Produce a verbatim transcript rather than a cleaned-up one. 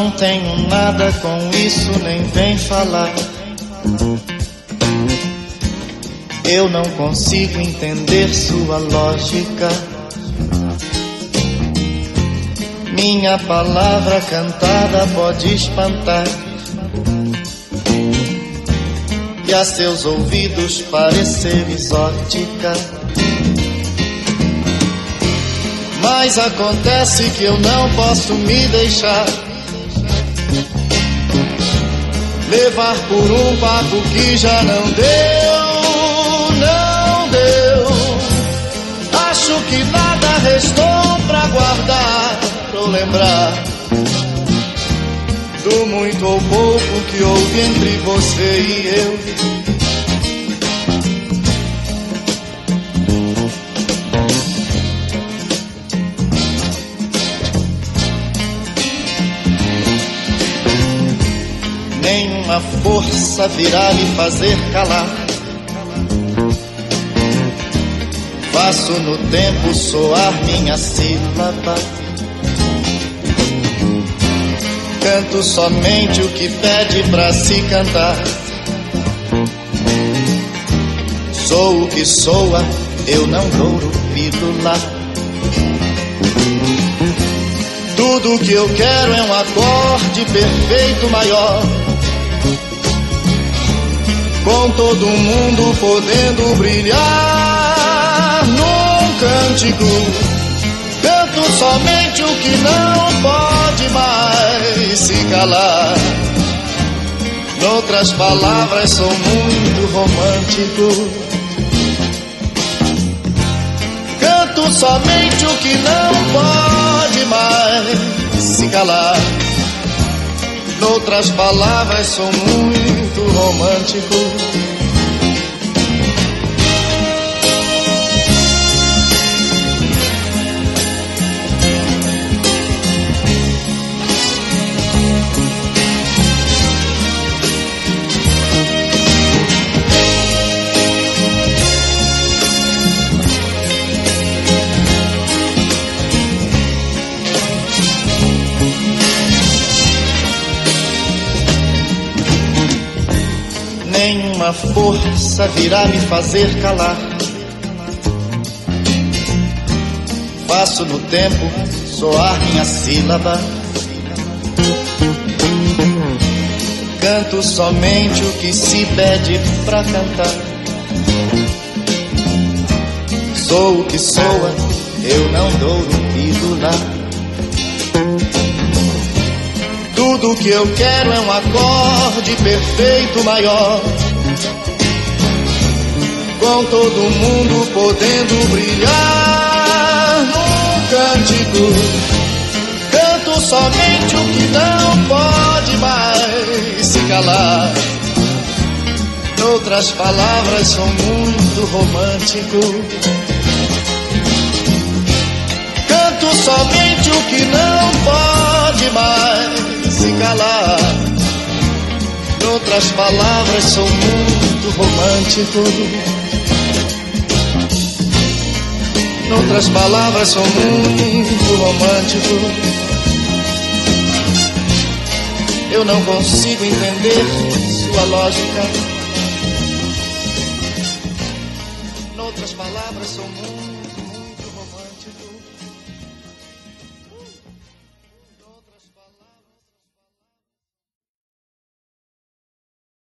Não tenho nada com isso, nem vem falar. Eu não consigo entender sua lógica. Minha palavra cantada pode espantar e a seus ouvidos parecer exótica. Mas acontece que eu não posso me deixar levar por um papo que já não deu, não deu. Acho que nada restou pra guardar ou lembrar do muito ou pouco que houve entre você e eu. Nenhuma força virá me fazer calar. Faço no tempo soar minha sílaba. Canto somente o que pede pra se cantar. Sou o que soa, eu não douro pílula. Tudo que eu quero é um acorde perfeito maior, com todo mundo podendo brilhar num cântico. Canto somente o que não pode mais se calar. Noutras palavras, sou muito romântico. Canto somente o que não pode mais se calar. Noutras palavras, sou muito romântico. Nenhuma força virá me fazer calar. Faço no tempo soar minha sílaba. Canto somente o que se pede pra cantar. Sou o que soa, eu não douro pílula. Tudo que eu quero é um acorde perfeito maior, com todo mundo podendo brilhar num cântico. Canto somente o que não pode mais se calar. Noutras palavras, sou muito romântico. Canto somente o que não pode mais se calar. Noutras palavras, sou muito romântico. Noutras palavras, sou muito romântico. Eu não consigo entender sua lógica.